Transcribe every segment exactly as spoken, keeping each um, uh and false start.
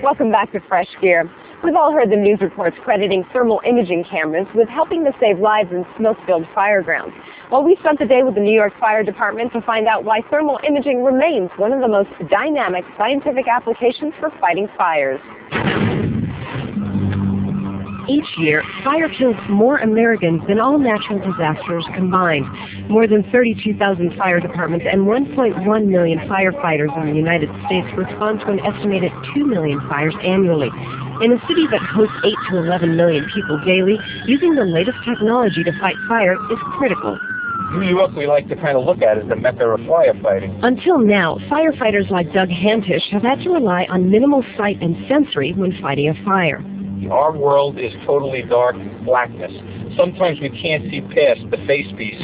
Welcome back to Fresh Gear. We've all heard the news reports crediting thermal imaging cameras with helping to save lives in smoke-filled fire grounds. Well, we spent the day with the New York Fire Department to find out why thermal imaging remains one of the most dynamic scientific applications for fighting fires. Each year, fire kills more Americans than all natural disasters combined. More than thirty-two thousand fire departments and one point one million firefighters in the United States respond to an estimated two million fires annually. In a city that hosts eight to eleven million people daily, using the latest technology to fight fire is critical. New York, we like to kind of look at as the mecca of firefighting. Until now, firefighters like Doug Hantish have had to rely on minimal sight and sensory when fighting a fire. Our world is totally dark blackness. Sometimes we can't see past the face piece.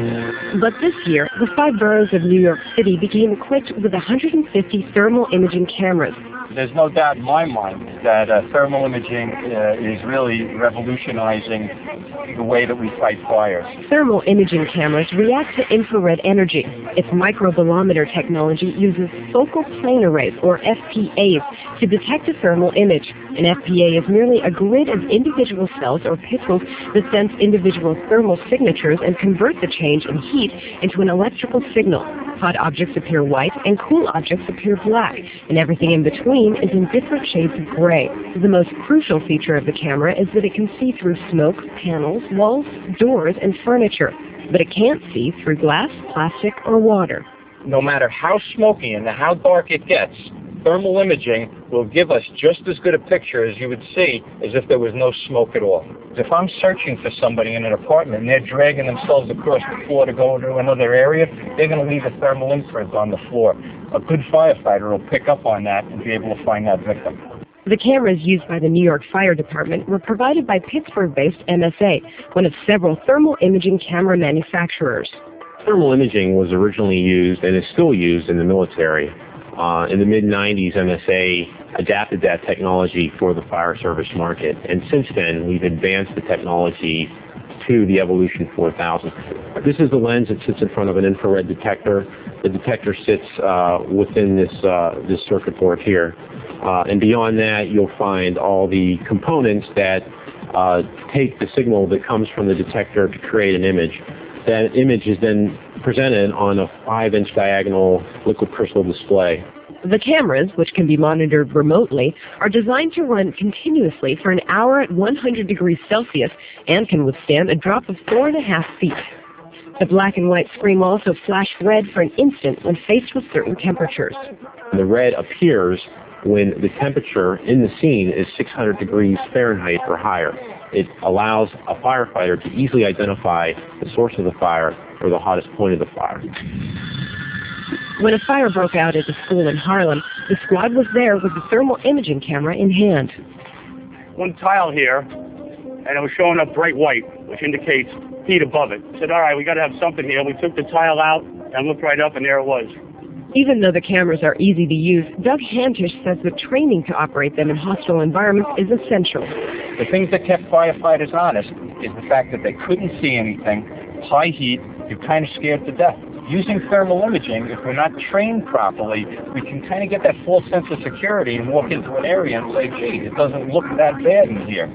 But this year, the five boroughs of New York City became equipped with one hundred fifty thermal imaging cameras. There's no doubt in my mind that uh, thermal imaging uh, is really revolutionizing the way that we fight fires. Thermal imaging cameras react to infrared energy. Its microbolometer technology uses focal plane arrays, or F P As, to detect a thermal image. An F P A is merely a grid of individual cells or pixels that sense individual thermal signatures and convert the change in heat into an electrical signal. Hot objects appear white and cool objects appear black, and everything in between is in different shades of gray. The most crucial feature of the camera is that it can see through smoke, panels, walls, doors, and furniture, but it can't see through glass, plastic, or water. No matter how smoky and how dark it gets, thermal imaging will give us just as good a picture as you would see as if there was no smoke at all. If I'm searching for somebody in an apartment and they're dragging themselves across the floor to go to another area, they're going to leave a thermal imprint on the floor. A good firefighter will pick up on that and be able to find that victim. The cameras used by the New York Fire Department were provided by Pittsburgh-based M S A, one of several thermal imaging camera manufacturers. Thermal imaging was originally used and is still used in the military. Uh, in the mid nineties, M S A adapted that technology for the fire service market, and since then we've advanced the technology to the Evolution four thousand. This is the lens that sits in front of an infrared detector. The detector sits uh, within this, uh, this circuit board here, uh, and beyond that you'll find all the components that uh, take the signal that comes from the detector to create an image. That image is then presented on a five inch diagonal liquid crystal display. The cameras, which can be monitored remotely, are designed to run continuously for an hour at one hundred degrees Celsius and can withstand a drop of four and a half feet. The black and white screen will also flash red for an instant when faced with certain temperatures. The red appears when the temperature in the scene is six hundred degrees Fahrenheit or higher. It allows a firefighter to easily identify the source of the fire or the hottest point of the fire. When a fire broke out at the school in Harlem, the squad was there with the thermal imaging camera in hand. One tile here, and it was showing up bright white, which indicates heat above it. I said, all right, we got to have something here. We took the tile out and looked right up, and there it was. Even though the cameras are easy to use, Doug Hantish says the training to operate them in hostile environments is essential. The things that kept firefighters honest is the fact that they couldn't see anything, high heat, you're kind of scared to death. Using thermal imaging, if we're not trained properly, we can kind of get that false sense of security and walk into an area and say, gee, it doesn't look that bad in here.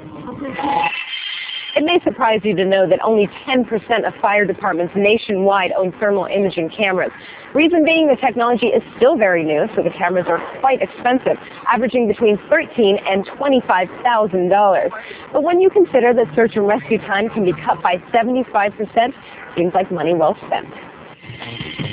It may surprise you to know that only ten percent of fire departments nationwide own thermal imaging cameras. Reason being, the technology is still very new, so the cameras are quite expensive, averaging between thirteen thousand dollars and twenty-five thousand dollars. But when you consider that search and rescue time can be cut by seventy-five percent, seems like money well spent.